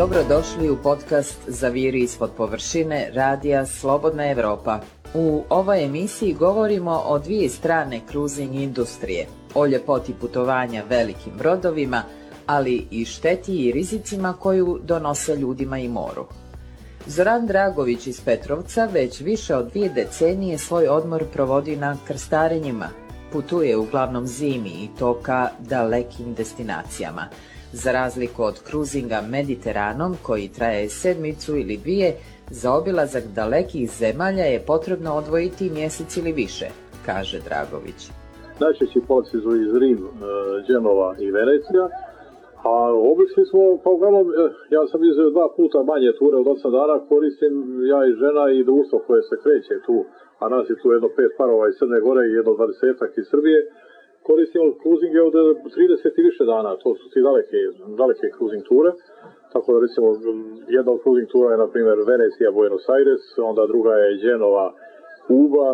Dobrodošli u podcast Zaviri ispod površine radija Slobodna Evropa. U ovoj emisiji govorimo o dvije strane cruising industrije, o ljepoti putovanja velikim brodovima, ali i šteti i rizicima koju donose ljudima i moru. Zoran Dragović iz Petrovca već više od 2 decenije svoj odmor provodi na krstarenjima. Putuje uglavnom zimi i to ka dalekim destinacijama. Za razliku od kruzinga Mediteranom, koji traje 7 ili 2, za obilazak dalekih zemalja je potrebno odvojiti mjesec ili više, kaže Dragović. Najčešći poleti su iz Rim, Genova i Venecija, a obišli smo, pa uglavnom, ja sam izveo 2 puta manje ture od 8 dana, koristim ja i žena i društvo koje se kreće tu, a nas je tu jedno 5 parova iz Crne Gore i jedno 20-ak iz Srbije. Koristimo cruisinge od 30 i više dana, to su ti daleke cruising ture, tako da recimo jedna od cruising tura je na primjer Venecija, Buenos Aires, onda druga je Genova, Kuba,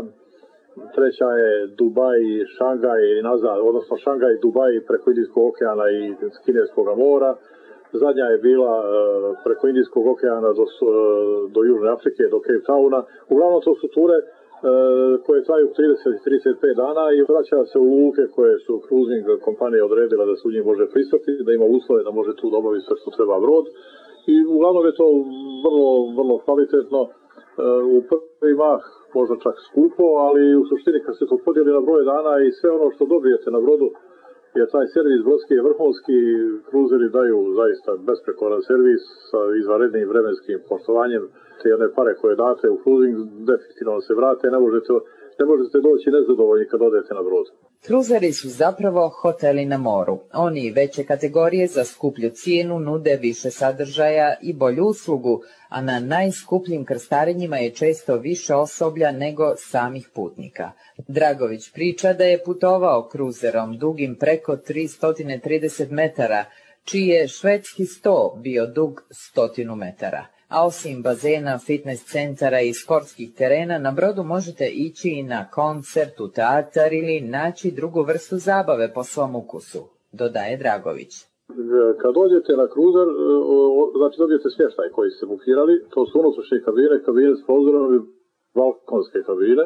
treća je Dubaj, Šangaj i nazad, odnosno Šangaj i Dubaj preko Indijskog okeana i Kineskog mora, zadnja je bila preko Indijskog okeana do Južne Afrike, do Cape Towna, uglavnom to su ture koje traju 30-35 dana i vraća se u luke koje su cruising kompanije odredila da se u njih može pristati, da ima uslove da može tu dobaviti sve što treba brod i uglavnom je to vrlo kvalitetno, u prvi mah možda čak skupo, ali u suštini kad se to podijeli na broj dana i sve ono što dobijete na brodu, jer taj servis brodski je vrhunski, kruzeri daju zaista besprekoran servis sa izvanrednim vremenskim poštovanjem, te jedne pare koje date u cruising definitivno se vrate, ne možete doći nezadovoljni kad odete na brod. Kruzeri su zapravo hoteli na moru. Oni veće kategorije za skuplju cijenu nude više sadržaja i bolju uslugu, a na najskupljim krstarenjima je često više osoblja nego samih putnika. Dragović priča da je putovao kruzerom dugim preko 330 metara, čiji je švedski 100 bio dug 100 metara. A osim bazena, fitness centara i sportskih terena, na brodu možete ići i na koncert, u teatar ili naći drugu vrstu zabave po svom ukusu, dodaje Dragović. Kad dođete na kruzer, znači dobijete smještaj koji ste bukirali, to su unutrašnje kabine s prozorom i balkonske kabine.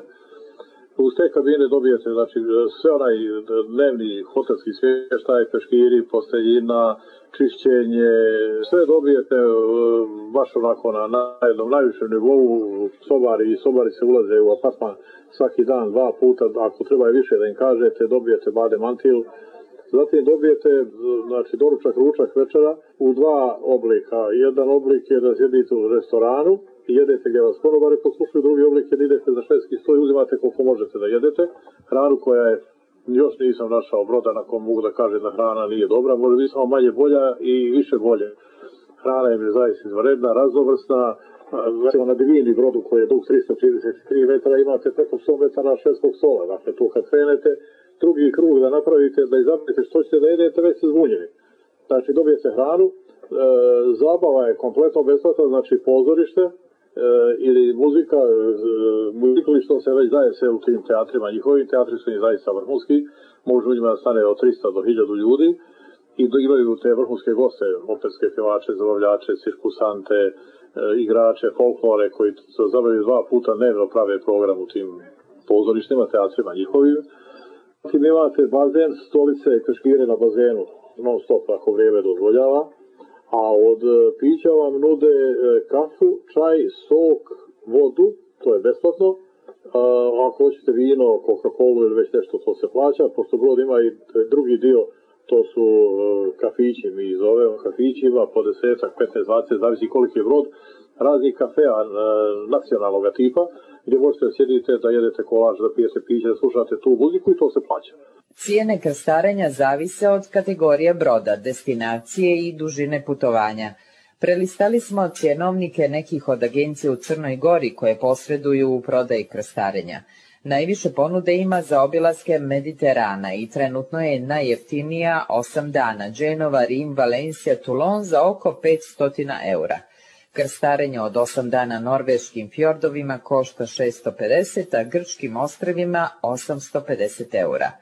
Uz te kabine dobijete znači, sve onaj dnevni hotelski smještaj, peškiri, posteljina, čišćenje, sve dobijete baš onako na jednom najvišem nivou, sobari se ulaze u apartman svaki dan 2 puta, ako treba i više da im kažete, dobijete bade mantil, zatim dobijete znači, doručak, ručak, večera u 2 oblika. Jedan oblik je da sjedite u restoranu i jedete gdje vas konobari poslušaju, drugi oblik je da idete za švedski sto i uzimate koliko možete da jedete, hranu koja je još nisam našao broda na kom mogu da kažem da hrana nije dobra, može biti samo manje bolja i više bolje. Hrana je zaista izvanredna, raznovrsna. Recimo na Divini brodu koji je dug 333 metara imate preko 100 metara švedskog stola. Dakle, tu kad krenete, drugi krug da napravite, da izaberete što ćete da jedete, već ste zbunjeni. Znači, dobijete hranu, zabava je kompletno besplatna, znači pozorište, ili muzika, muzikalištom se već daje se u tim teatrima, njihovim teatri su im zaista vrhunski, može u njima da stane od 300 do 1000 ljudi i imaju te vrhunske goste, operske pjevače, zabavljače, cirkusante, igrače, folklore koji se zabavljaju 2 puta dnevno prave program u tim pozorištima, teatrima njihovim. Tim imate bazen, stolice i peškire na bazenu, non stop ako vrijeme dozvoljava. A od pića vam nude kafu, čaj, sok, vodu, to je besplatno. Ako hoćete vino, Coca-Colu ili već nešto, to se plaća. Pošto brod ima i drugi dio, to su kafići, mi zovemo kafićima, po 10, 15, 20, zavisi koliki je brod, raznih kafea nacionalnog tipa, gdje možete sjediti da jedete kolač, da pijete piće, da slušate tu muziku i to se plaća. Cijene krstarenja zavise od kategorije broda, destinacije i dužine putovanja. Prelistali smo cjenovnike nekih od agencija u Crnoj Gori koje posreduju u prodaji krstarenja. Najviše ponude ima za obilaske Mediterana i trenutno je najjeftinija 8 dana Genova, Rim, Valencija, Toulon za oko 500 eura. Krstarenje od 8 dana norveškim fjordovima košta 650, a grčkim ostrvima 850 eura.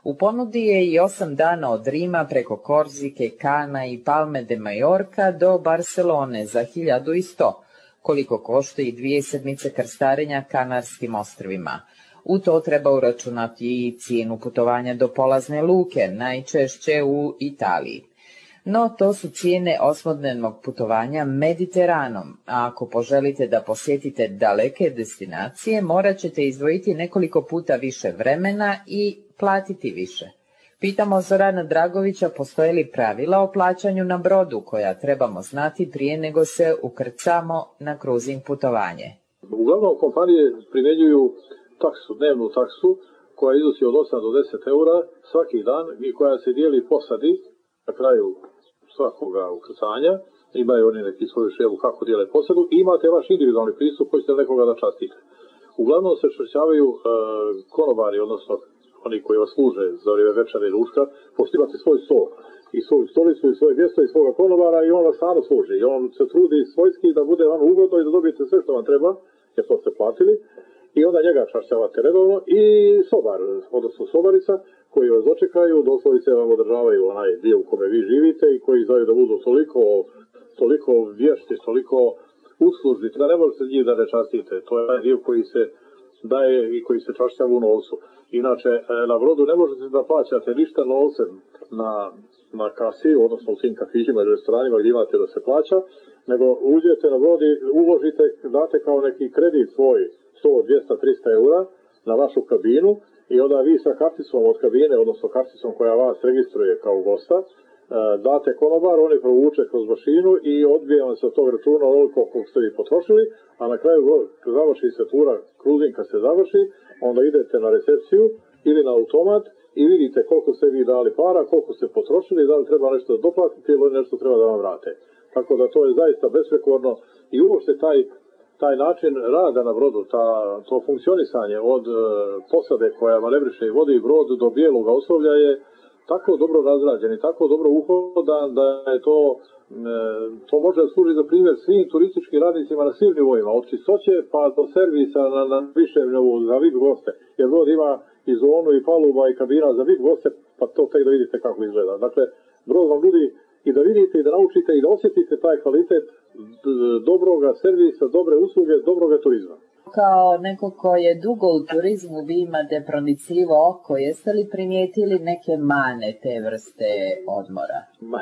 U ponudi je i 8 dana od Rima preko Korzike, Kana i Palme de Majorka do Barcelone za 1100, koliko košta i 2 sedmice krstarenja Kanarskim ostrvima. U to treba uračunati i cijenu putovanja do polazne luke, najčešće u Italiji. No, to su cijene osmodnevnog putovanja Mediteranom, a ako poželite da posjetite daleke destinacije, morat ćete izdvojiti nekoliko puta više vremena i platiti više. Pitamo Zorana Dragovića postoje li pravila o plaćanju na brodu koja trebamo znati prije nego se ukrcamo na kruzing putovanje. Uglavnom kompanije primjenjuju taksu, dnevnu taksu, koja iznosi od 8 do 10 eura svaki dan i koja se dijeli posadi na kraju svakoga ukrcanja. Imaju oni neki svoju šemu kako dijele posadu i imate vaš individualni pristup koji ćete nekoga da častite. Uglavnom se čvršćavaju konobari, odnosno oni koji vas služe za vrijeme večera i ručka, pošto imate svoj stol i svoju stolicu i svoje mjesto i svoga konobara i on vas stvarno služi. I on se trudi svojski da bude vam ugodno i da dobijete sve što vam treba, jer to ste platili. I onda njega čašćavate redovno i sobar, odnosno sobarica, koji vas dočekaju, doslovce vam održavaju onaj dio u kome vi živite i koji znaju da budu toliko vješti, toliko uslužni, da ne možete njih da ne častite. To je taj dio koji se daje i koji se čašćava u novcu. Inače, na brodu ne možete da plaćate ništa novcem na kasi, odnosno u tim kafićima i restoranima gdje imate da se plaća, nego uđete na brod i uložite, date kao neki kredit svoj 100, 200, 300 eura na vašu kabinu i onda vi sa karticom od kabine, odnosno karticom koja vas registruje kao gosta, date konobar, oni provuče kroz mašinu i odbije vam se od tog računa onoliko koliko ste vi potrošili, a na kraju završi se tura, kruzing kad se završi, onda idete na recepciju ili na automat i vidite koliko ste vi dali para, koliko ste potrošili, da li treba nešto da doplatite ili nešto treba da vam vrate. Tako da to je zaista besprekorno i uopšte taj način rada na brodu, to funkcionisanje od posade koja manevriše i vodi brod do bijelog osoblja je tako dobro razrađen i tako dobro uhodan da je to može da služi za primjer svim turističkim radnicima na svim nivoima, od čistoće pa do servisa na višem nivou za VIP goste, jer brod ima i zonu i paluba i kabina za VIP goste, pa to tek da vidite kako izgleda. Dakle, brod vam nudi i da vidite i da naučite i da osjetite taj kvalitet dobroga servisa, dobre usluge, dobroga turizma. Kao neko ko je dugo u turizmu, vi imate pronicljivo oko, jeste li primijetili neke mane te vrste odmora?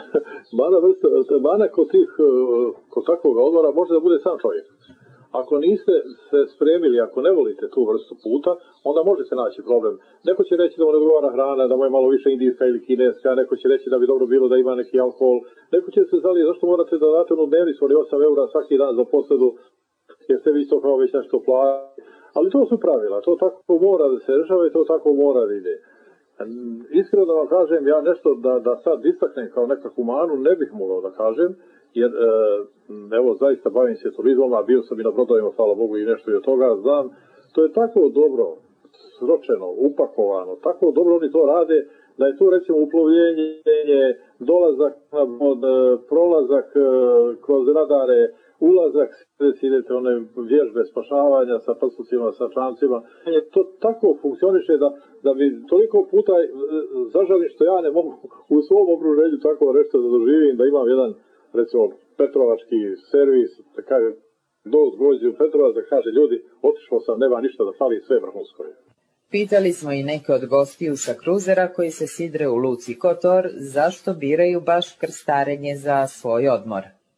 Mana kod takvog odmora može da bude sam čovjek. Ako niste se spremili, ako ne volite tu vrstu puta, onda možete naći problem. Neko će reći da mu ne odgovara hrana, da mu je malo više indijska ili kineska, neko će reći da bi dobro bilo da ima neki alkohol, neko će se zali zašto morate da date onu dnevnicu od 8 eura svaki dan za posadu, jer ste vi to kao već nešto platili. Ali to su pravila, to tako mora da se rešava i to tako mora da ide. Iskreno da vam kažem, ja nešto da sad istaknem kao nekakvu manu ne bih mogao da kažem, jer evo zaista bavim se turizmom, a bio sam i na brodovima, hvala Bogu i nešto i od toga znam, to je tako dobro sročeno, upakovano, tako dobro oni to rade, da je tu recimo uplovljenje, dolazak na brod, prolazak kroz radare, ulazak, idete one vježbe spašavanja sa pasucima, sa čamcima, to tako funkcioniše da bi toliko puta zažalim što ja ne mogu u svom okruženju tako nešto da doživim, da imam jedan recimo petrovački servis, da kaže dođe u Petrovac da kaže ljudi, otišao sam, nema ništa da fali, sve vrhunsko je. Pitali smo i neke od gostiju sa kruzera koji se sidre u luci Kotor zašto biraju baš krstarenje za svoj odmor.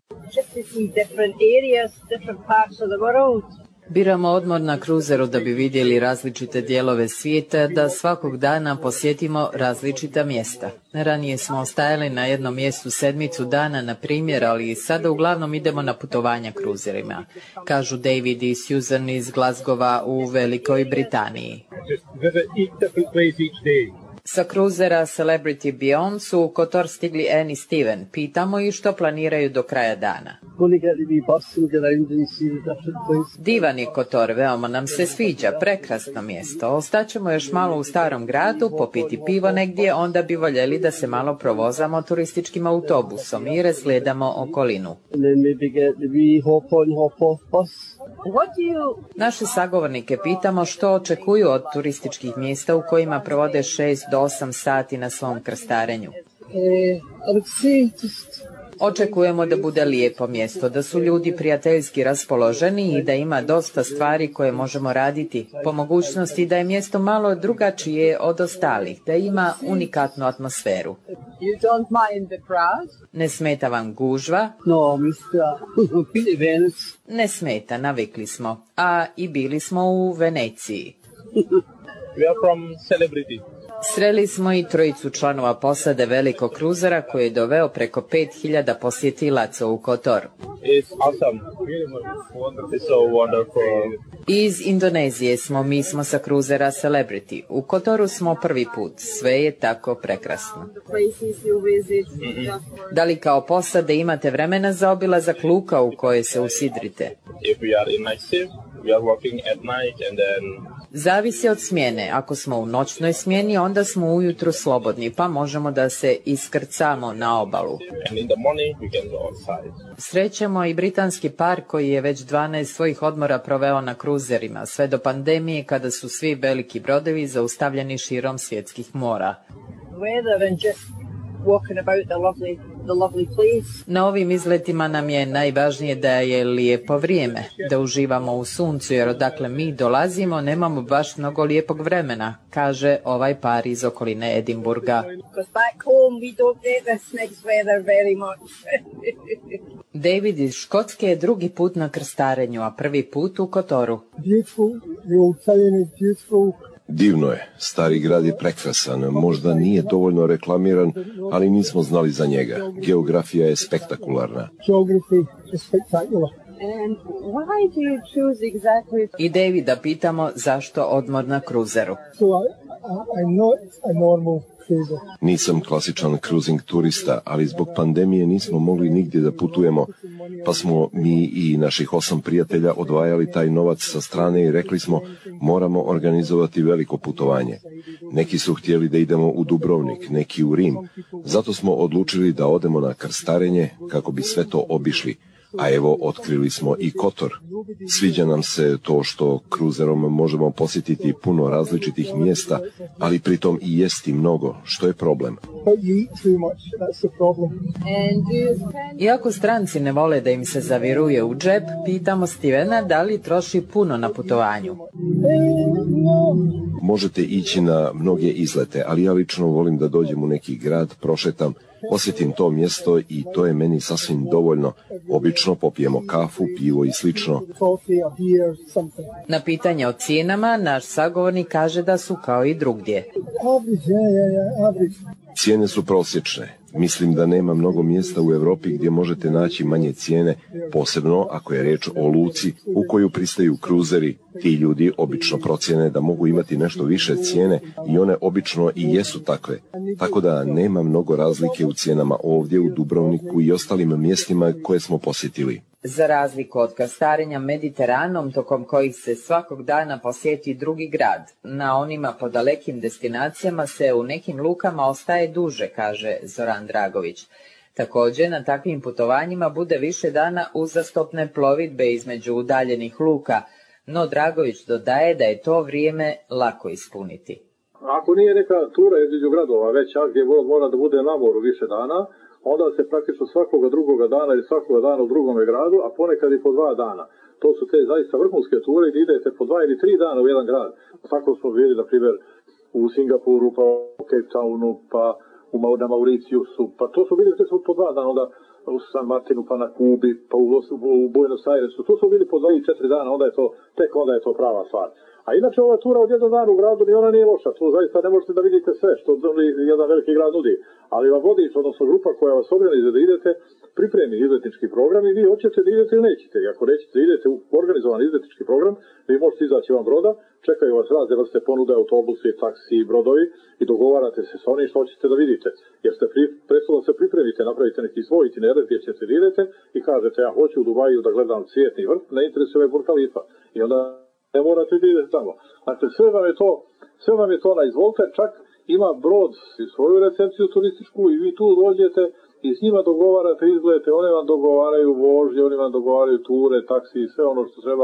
Biramo odmor na kruzeru da bi vidjeli različite dijelove svijeta, da svakog dana posjetimo različita mjesta. Ranije smo ostajali na jednom mjestu 7 dana, na primjer, ali sada uglavnom idemo na putovanja kruzerima, kažu David i Susan iz Glasgowa u Velikoj Britaniji. Sa kruzera Celebrity Beyond su u Kotor stigli Anne i Steven. Pitamo ih što planiraju do kraja dana. Divan je Kotor, veoma nam se sviđa, prekrasno mjesto. Ostaćemo još malo u starom gradu, popiti pivo negdje, onda bi voljeli da se malo provozamo turističkim autobusom i razgledamo okolinu. Naše sagovornike pitamo što očekuju od turističkih mjesta u kojima provode 6 do 8 sati na svom krstarenju. Očekujemo da bude lijepo mjesto, da su ljudi prijateljski raspoloženi i da ima dosta stvari koje možemo raditi. Po mogućnosti da je mjesto malo drugačije od ostalih, da ima unikatnu atmosferu. Ne smeta vam gužva? Ne smeta, navikli smo. A i bili smo u Veneciji. Sreli smo i trojicu članova posade velikog kruzera koji je doveo preko 5000 posjetilaca u Kotor. Iz Indonezije smo, mi smo sa kruzera Celebrity. U Kotoru smo prvi put, sve je tako prekrasno. Da li kao posade imate vremena za obilazak luka u koje se usidrite? Zavisi od smjene. Ako smo u noćnoj smjeni, onda smo ujutro slobodni, pa možemo da se iskrcamo na obalu. Srećemo i britanski par koji je već 12 svojih odmora proveo na kruzerima, sve do pandemije kada su svi veliki brodovi zaustavljeni širom svjetskih mora. Na ovim izletima nam je najvažnije da je lijepo vrijeme, da uživamo u suncu, jer odakle mi dolazimo nemamo baš mnogo lijepog vremena, kaže ovaj par iz okoline Edinburga. David iz Škotske je drugi put na krstarenju, a prvi put u Kotoru. Divno je, stari grad je prekrasan, možda nije dovoljno reklamiran, ali nismo znali za njega. Geografija je spektakularna. I Davida pitamo zašto odmor na kruzeru. Nisam klasičan cruising turista, ali zbog pandemije nismo mogli nigdje da putujemo, pa smo mi i naših 8 prijatelja odvajali taj novac sa strane i rekli smo moramo organizovati veliko putovanje. Neki su htjeli da idemo u Dubrovnik, neki u Rim, zato smo odlučili da odemo na krstarenje kako bi sve to obišli. A evo, otkrili smo i Kotor. Sviđa nam se to što kruzerom možemo posjetiti puno različitih mjesta, ali pritom i jesti mnogo, što je problem. Iako stranci ne vole da im se zaviruje u džep, pitamo Stevena da li troši puno na putovanju. Možete ići na mnoge izlete, ali ja lično volim da dođem u neki grad, prošetam, posjetim to mjesto i to je meni sasvim dovoljno. Obično popijemo kafu, pivo i slično. Na pitanje o cijenama, naš sagovornik kaže da su kao i drugdje. Cijene su prosječne. Mislim da nema mnogo mjesta u Europi gdje možete naći manje cijene, posebno ako je riječ o luci u koju pristaju kruzeri. Ti ljudi obično procjene da mogu imati nešto više cijene i one obično i jesu takve. Tako da nema mnogo razlike u cijenama ovdje u Dubrovniku i ostalim mjestima koje smo posjetili. Za razliku od krstarenja Mediteranom, tokom kojih se svakog dana posjeti drugi grad, na onima po dalekim destinacijama se u nekim lukama ostaje duže, kaže Zoran Dragović. Također, na takvim putovanjima bude više dana uzastopne plovidbe između udaljenih luka, no Dragović dodaje da je to vrijeme lako ispuniti. Ako nije neka tura između gradova veća gdje mora da bude na moru više dana, onda se praktično svakoga drugoga dana ili svakoga dana u drugome gradu, a ponekad i po 2 dana. To su te zaista vrhunske ture gdje idete po 2 ili 3 dana u jedan grad. Tako smo bili, na primjer, u Singapuru, pa u Cape Townu, pa na Mauriciusu, pa to su bili po 2 dana, onda u San Martinu, pa na Kubi, pa u Buenos Airesu. To su bili po 2 ili 4 dana, onda je to prava stvar. A inače ova tura od jednog dana u gradu ni ona nije loša, tu zaista ne možete da vidite sve što jedan veliki grad nudi, ali vam vodič, odnosno grupa koja vas organizuje da idete, pripremi izletnički program i vi hoćete da idete ili nećete. I ako nećete da idete u organizovan izletnički program, vi možete izaći van broda, čekaju vas razne vrste ponude, autobusi, taksi, brodovi i dogovarate se sa onim što hoćete da vidite. Jer ste prethodno se pripremite, napravite neki svoj itinerar gdje ćete da idete i kažete ja hoću u Dubaju da gledam cvjetni vrt, ne interesuje me Burj Khalifa. I onda ne morate da idete tamo. Dakle, sve vam je to na izvolite, čak ima brod i svoju recepciju turističku i vi tu dođete i s njima dogovarate izlete, oni vam dogovaraju vožnje, oni vam dogovaraju ture, taksi i sve ono što treba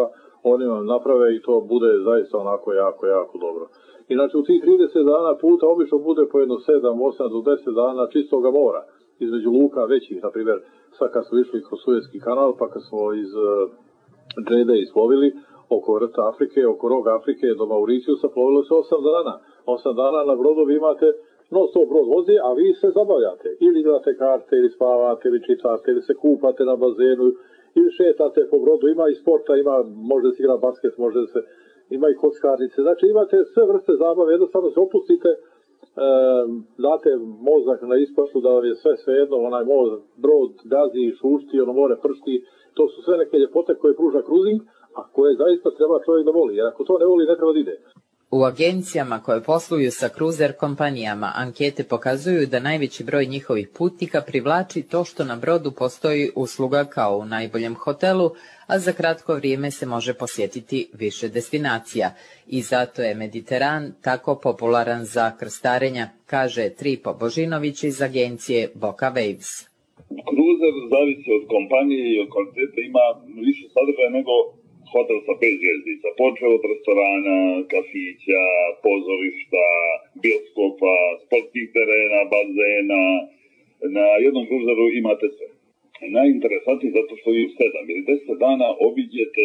oni vam naprave i to bude zaista onako jako, jako dobro. Inače, u tih 30 dana puta obično bude po jedno 7, 8 do 10 dana čistoga mora. Između luka većih, na primjer, sad kad smo išli kroz Suezki kanal, pa kad smo iz Džede isplovili oko vrta Afrike, oko roga Afrike do Mauricijusa, plovilo se 8 dana. 8 dana na brodovi imate, non stop brod vozi, a vi se zabavljate. Ili igrate karte, ili spavate, ili čitate, ili se kupate na bazenu, ili šetate po brodu. Ima i sporta, može se igra basket, ima i kockarnice. Znači imate sve vrste zabave, jednostavno se opustite, date mozak na ispašu da vam je sve jedno, onaj brod gazi, šušti, ono more pršti. To su sve neke ljepote koje pruža kruzing, a koje zaista treba čovjek da voli, jer ako to ne voli, ne treba da ide. U agencijama koje posluju sa kruzer kompanijama ankete pokazuju da najveći broj njihovih putnika privlači to što na brodu postoji usluga kao u najboljem hotelu, a za kratko vrijeme se može posjetiti više destinacija. I zato je Mediteran tako popularan za krstarenja, kaže Tripo Božinović iz agencije Boka Waves. Kruzer zavisi od kompanije i od kvalitete, ima više sadržaja nego hotel sa 5 zvjezdica, počeo od restorana, kafića, pozorišta, bioskopa, sportskih terena, bazena. Na jednom kruzeru imate sve. Najinteresantnije zato što vi u 7 ili 10 dana obiđete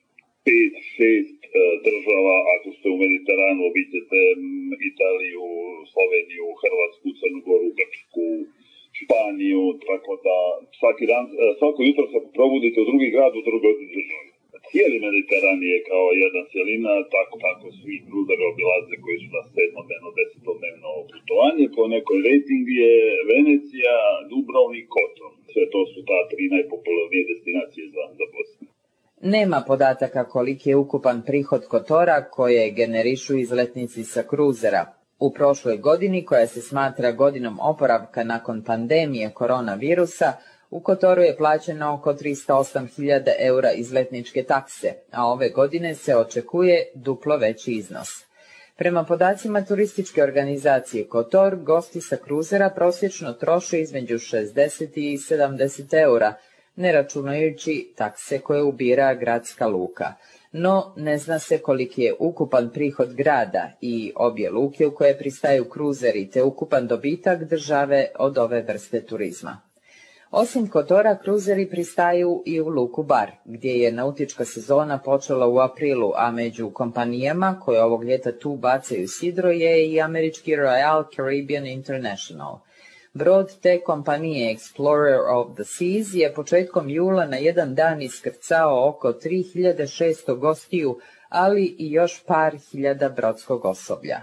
5-6 država, ako ste u Mediteranu obiđete Italiju, Sloveniju, Hrvatsku, Crnu Goru, Grčku, Španiju, tako da svako jutro se probudite u drugi grad, u drugoj državi. Cijeli Mediteran je kao jedna cijelina, tako svi kruzeri obilaze koji su na 7-dnevno, 10-dnevno putovanje. Po nekoj rating je Venecija, Dubrovnik, Kotor. Sve to su ta 3 najpopularnije destinacije za Bosnu. Nema podataka koliki je ukupan prihod Kotora koje generišu izletnici sa kruzera. U prošloj godini, koja se smatra godinom oporavka nakon pandemije koronavirusa, u Kotoru je plaćeno oko 308.000 eura izletničke takse, a ove godine se očekuje duplo veći iznos. Prema podacima turističke organizacije Kotor, gosti sa kruzera prosječno troše između 60 i 70 eura, ne računajući takse koje ubira gradska luka. No, ne zna se koliki je ukupan prihod grada i obje luke u koje pristaju kruzeri te ukupan dobitak države od ove vrste turizma. Osim Kotora, kruzeri pristaju i u luku Bar, gdje je nautička sezona počela u aprilu, a među kompanijama koje ovog ljeta tu bacaju sidro je i američki Royal Caribbean International. Brod te kompanije Explorer of the Seas je početkom jula na jedan dan iskrcao oko 3600 gostiju, ali i još par hiljada brodskog osoblja.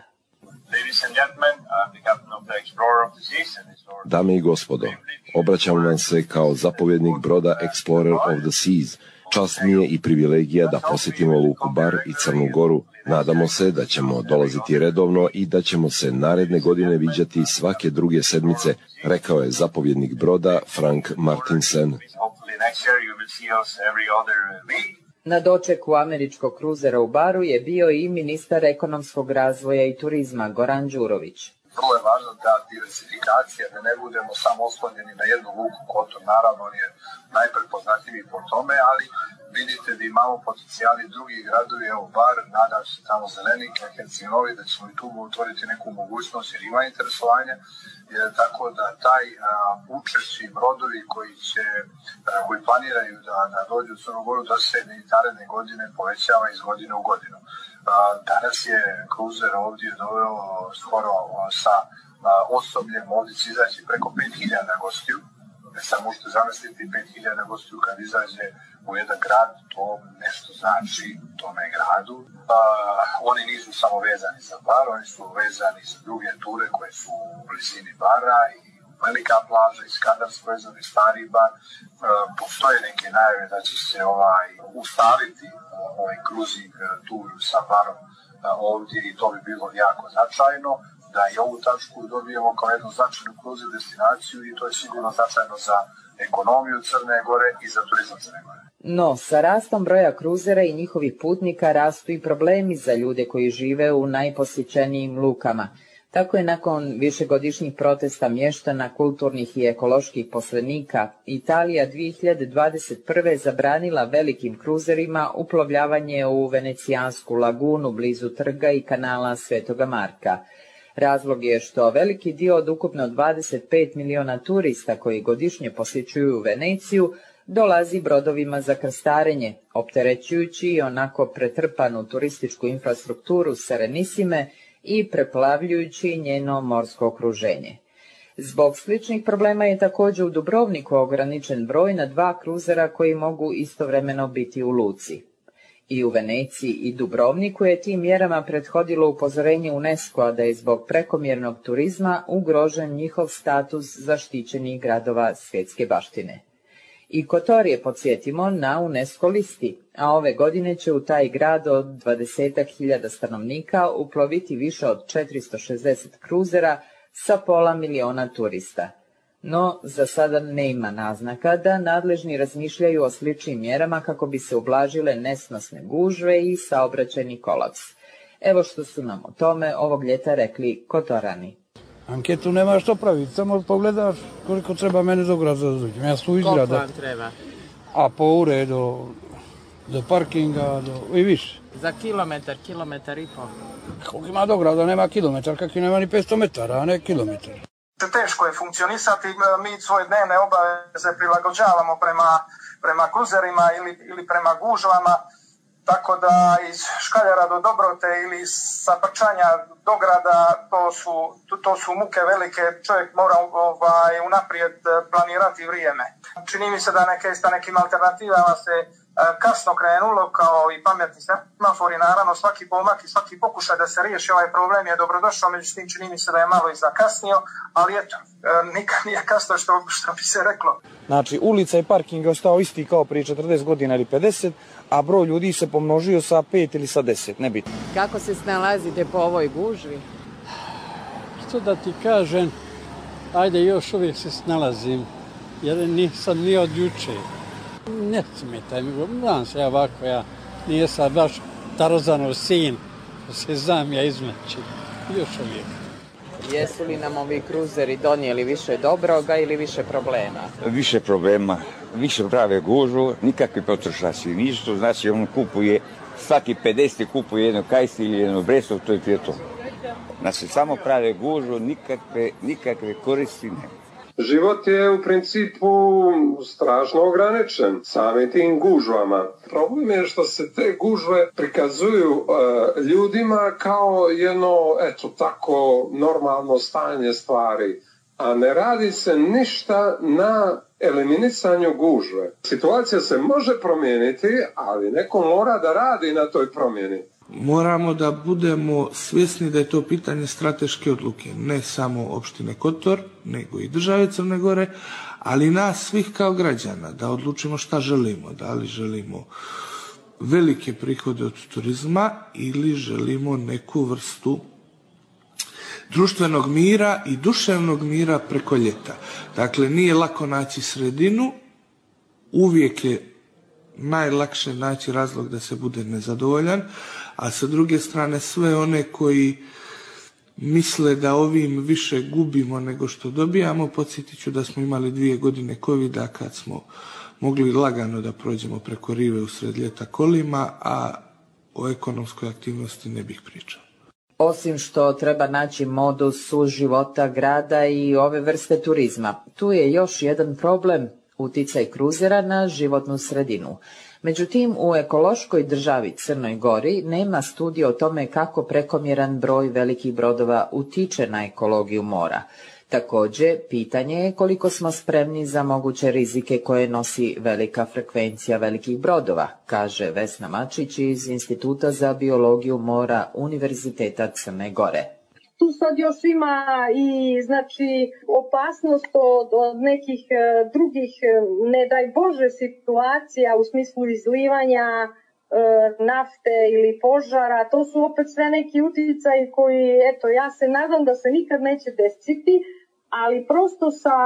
Dame i gospodo, obraćam vam se kao zapovjednik broda Explorer of the Seas. Čast mi je i privilegija da posjetimo luku Bar i Crnu Goru. Nadamo se da ćemo dolaziti redovno i da ćemo se naredne godine viđati svake druge sedmice, rekao je zapovjednik broda Frank Martinsen. Na dočeku američkog kruzera u Baru je bio i ministar ekonomskog razvoja i turizma Goran Đurović. Vrlo je važno ta diversifikacija, da ne budemo samo oslonjeni na jednu luku. Kotor naravno on je najprepoznatljiviji po tome, ali vidite da imamo potencijali drugih gradovi, evo Bar, nadam se tamo Zelenik, Herceg-Novi, da ćemo i tu otvoriti neku mogućnost jer ima interesovanja, tako da taj učešći brodovi koji planiraju da dođu u Crnu Goru da se i naredne godine povećava iz godine u godinu. Danas je kruzer ovdje doveo skoro sa osobljem, ovdje će izaći preko 5000 gostiju. Sad možete zamisliti 5000 gostiju kad izađe u jedan grad, to nešto znači tome gradu. Oni nisu samo vezani za Bar, oni su vezani za druge ture koje su u blizini Bara i Velika plaža, Iskandarsko jezero, Stari Bar. Postoje neke najave da će se ustaliti ovaj cruising tur sa Barom ovdje i to bi bilo jako značajno. Da i ovu tačku dobijemo kao jednu značajnu cruising destinaciju i to je sigurno značajno za ekonomiju Crne Gore i za turizam Crne Gore. No, sa rastom broja kruzera i njihovih putnika rastu i problemi za ljude koji žive u najposjećenijim lukama. Tako je nakon višegodišnjih protesta mještana, kulturnih i ekoloških posrednika, Italija 2021. zabranila velikim kruzerima uplovljavanje u Venecijansku lagunu blizu trga i kanala Svetoga Marka. Razlog je što veliki dio od ukupno 25 miliona turista koji godišnje posjećuju Veneciju dolazi brodovima za krstarenje, opterećujući i onako pretrpanu turističku infrastrukturu Serenissime i preplavljujući njeno morsko okruženje. Zbog sličnih problema je također u Dubrovniku ograničen broj na 2 kruzera koji mogu istovremeno biti u luci. I u Veneciji i Dubrovniku je tim mjerama prethodilo upozorenje UNESCO-a da je zbog prekomjernog turizma ugrožen njihov status zaštićenih gradova svjetske baštine. I Kotor je, podsjetimo, na UNESCO listi, a ove godine će u taj grad od 20.000 stanovnika uploviti više od 460 kruzera sa pola miliona turista. No, za sada nema naznaka da nadležni razmišljaju o sličnim mjerama kako bi se ublažile nesnosne gužve i saobraćajni kolaps. Evo što su nam o tome ovog ljeta rekli Kotorani. Anketu nema što praviti, samo pogledaš koliko treba mene do grada da dođem. Ja tu iz grada. Koliko vam treba? A po ure do parkinga i više. Za kilometar i pol. Koliko ima do grada, nema kilometar, kakvi nema ni 500 metara, a ne kilometar. Teško je funkcionisati, mi svoje dnevne obaveze prilagođavamo prema kruzerima ili prema gužvama, tako da iz Škaljara do Dobrote ili sa Prčanja do grada to su muke velike, čovjek mora unaprijed planirati vrijeme. Čini mi se da sa nekim alternativama se kasno krenulo, kao i pametni semafori, naravno svaki pomak i svaki pokušaj da se riješi ovaj problem je dobrodošao, međutim čini mi se da je malo i zakasnio, ali eto, nikad nije kasno što bi se reklo. Znači, ulica i parking je ostao isti kao prije 40 godina ili 50, a broj ljudi se pomnožio sa 5 ili sa 10, nebitno. Kako se snalazite po ovoj gužvi? Što da ti kažem, ajde još uvijek se snalazim, jer nisam ni od juče. Ne smetaj mi, znam se ja ovako, ja nije sad baš Tarzanov sin, se znam ja izmeći, još uvijek. Jesu li nam ovi kruzeri donijeli više dobroga ili više problema? Više problema, više prave gužvu, nikakvi potrošači nisu, znači on kupuje, svaki 50 kupuje jedno kajsti ili jedno bresov, to je to. Znači samo prave gužvu, nikakve koristi nema. Život je u principu strašno ograničen samim tim gužvama. Problem je što se te gužve prikazuju ljudima kao jedno, tako normalno stanje stvari, a ne radi se ništa na eliminisanju gužve. Situacija se može promijeniti, ali neko mora da radi na toj promjeni. Moramo da budemo svjesni da je to pitanje strateške odluke, ne samo opštine Kotor, nego i države Crne Gore, ali nas svih kao građana, da odlučimo šta želimo, da li želimo velike prihode od turizma ili želimo neku vrstu društvenog mira i duševnog mira preko ljeta. Dakle, nije lako naći sredinu, uvijek je najlakše naći razlog da se bude nezadovoljan, a sa druge strane sve one koji misle da ovim više gubimo nego što dobijamo, podsjetit ću da smo imali 2 godine covida kad smo mogli lagano da prođemo preko rive usred ljeta kolima, a o ekonomskoj aktivnosti ne bih pričao. Osim što treba naći modus suživota grada i ove vrste turizma, tu je još jedan problem, uticaj kruzera na životnu sredinu. Međutim, u ekološkoj državi Crnoj Gori nema studija o tome kako prekomjeran broj velikih brodova utiče na ekologiju mora. Također, pitanje je koliko smo spremni za moguće rizike koje nosi velika frekvencija velikih brodova, kaže Vesna Mačić iz Instituta za biologiju mora Univerziteta Crne Gore. Tu sad još ima i opasnost od nekih drugih, ne daj Bože, situacija u smislu izlivanja nafte ili požara. To su opet sve neki utjecaji koji, ja se nadam da se nikad neće desiti, ali prosto sa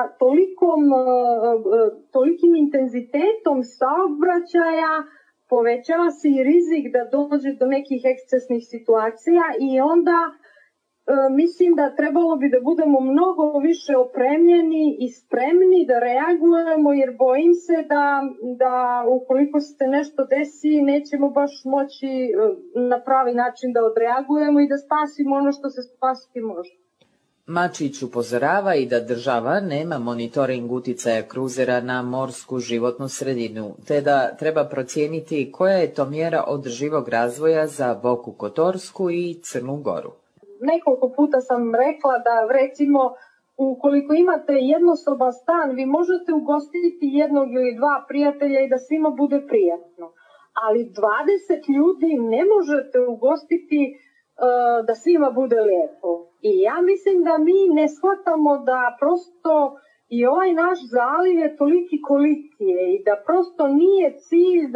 tolikim intenzitetom saobraćaja povećava se i rizik da dođe do nekih ekscesnih situacija i onda mislim da trebalo bi da budemo mnogo više opremljeni i spremni da reagujemo, jer bojim se da ukoliko se nešto desi nećemo baš moći na pravi način da odreagujemo i da spasimo ono što se spasiti može. Mačić upozorava i da država nema monitoring uticaja kruzera na morsku životnu sredinu, te da treba procijeniti koja je to mjera održivog razvoja za Boku Kotorsku i Crnu Goru. Nekoliko puta sam rekla da recimo ukoliko imate jednosoban stan, vi možete ugostiti jednog ili dva prijatelja i da svima bude prijatno. Ali 20 ljudi ne možete ugostiti da svima bude lijepo. I ja mislim da mi ne shvatamo da prosto i ovaj naš zaliv je toliki koliki je i da prosto nije cilj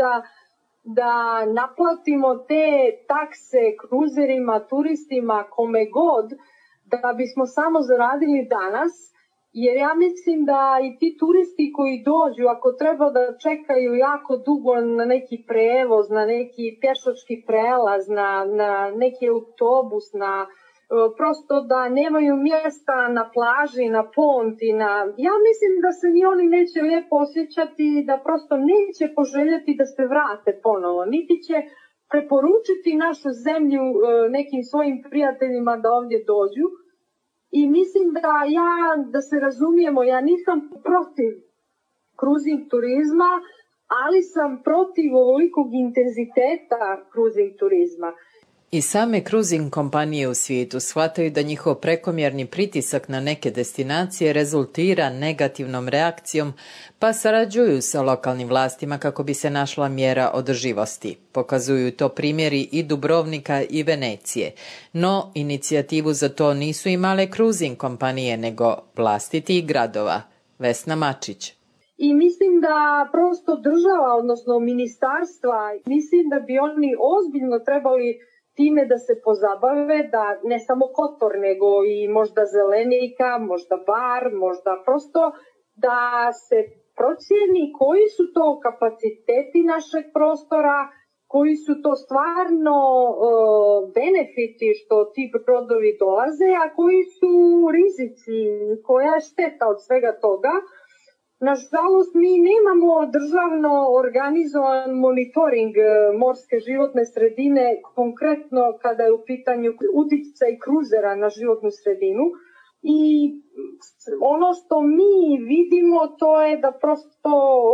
da naplatimo te takse kruzerima, turistima, kome god, da bismo samo zaradili danas, jer ja mislim da i ti turisti koji dođu, ako treba da čekaju jako dugo na neki prevoz, na neki pješački prelaz, na neki autobus, prosto da nemaju mjesta na plaži, na ponti, ja mislim da se ni oni neće lijepo osjećati, da prosto neće poželjeti da se vrate ponovo, niti će preporučiti našu zemlju nekim svojim prijateljima da ovdje dođu. I mislim da se razumijemo, ja nisam protiv kruzing turizma, ali sam protiv ovolikog intenziteta kruzing turizma. I same kruzing kompanije u svijetu shvataju da njihov prekomjerni pritisak na neke destinacije rezultira negativnom reakcijom, pa sarađuju sa lokalnim vlastima kako bi se našla mjera održivosti. Pokazuju to primjeri i Dubrovnika i Venecije. No, inicijativu za to nisu imale kruzing kompanije, nego vlastitih gradova. Vesna Mačić. I mislim da prosto država, odnosno ministarstva, mislim da bi oni ozbiljno trebali time da se pozabave, da ne samo Kotor, nego i možda Zelenika, možda Bar, možda prosto da se procijeni koji su to kapaciteti našeg prostora, koji su to stvarno benefiti što ti brodovi dolaze, a koji su rizici, koja je šteta od svega toga. Nažalost, mi nemamo državno organizovan monitoring morske životne sredine, konkretno kada je u pitanju uticaj kruzera na životnu sredinu. I ono što mi vidimo to je da prosto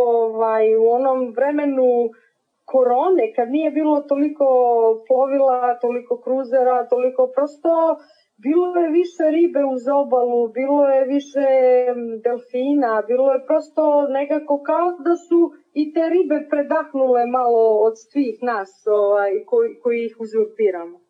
u onom vremenu korone, kad nije bilo toliko plovila, toliko kruzera, toliko prosto, bilo je više ribe uz obalu, bilo je više delfina, bilo je prosto nekako kao da su i te ribe predahnule malo od svih nas koji ih uzurpiramo.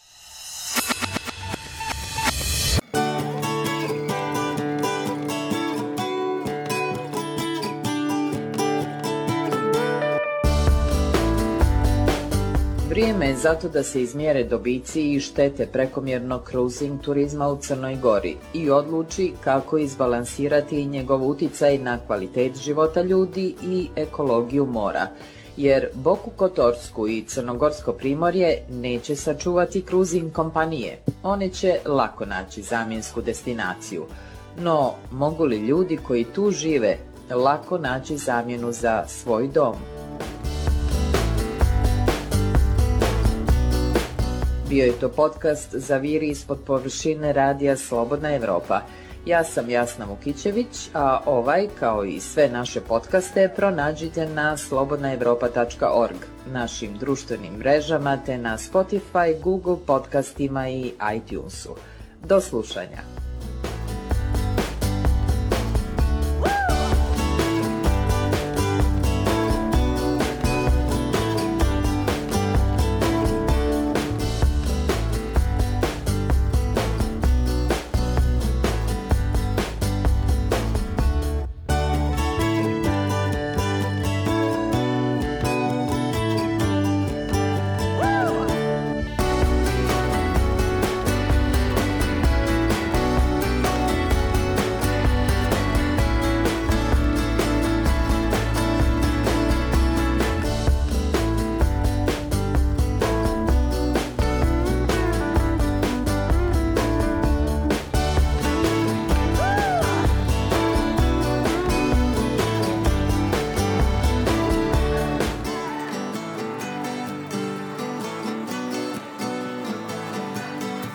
Vrijeme je zato da se izmjere dobici i štete prekomjernog kruzing turizma u Crnoj Gori i odluči kako izbalansirati njegov uticaj na kvalitet života ljudi i ekologiju mora. Jer Boku Kotorsku i Crnogorsko primorje neće sačuvati kruzing kompanije. One će lako naći zamjensku destinaciju. No, mogu li ljudi koji tu žive lako naći zamjenu za svoj dom? Bio je to podcast Zaviri ispod površine radija Slobodna Evropa. Ja sam Jasna Vukićević, a ovaj, kao i sve naše podcaste, pronađite na slobodnaevropa.org, našim društvenim mrežama te na Spotify, Google podcastima i iTunesu. Do slušanja!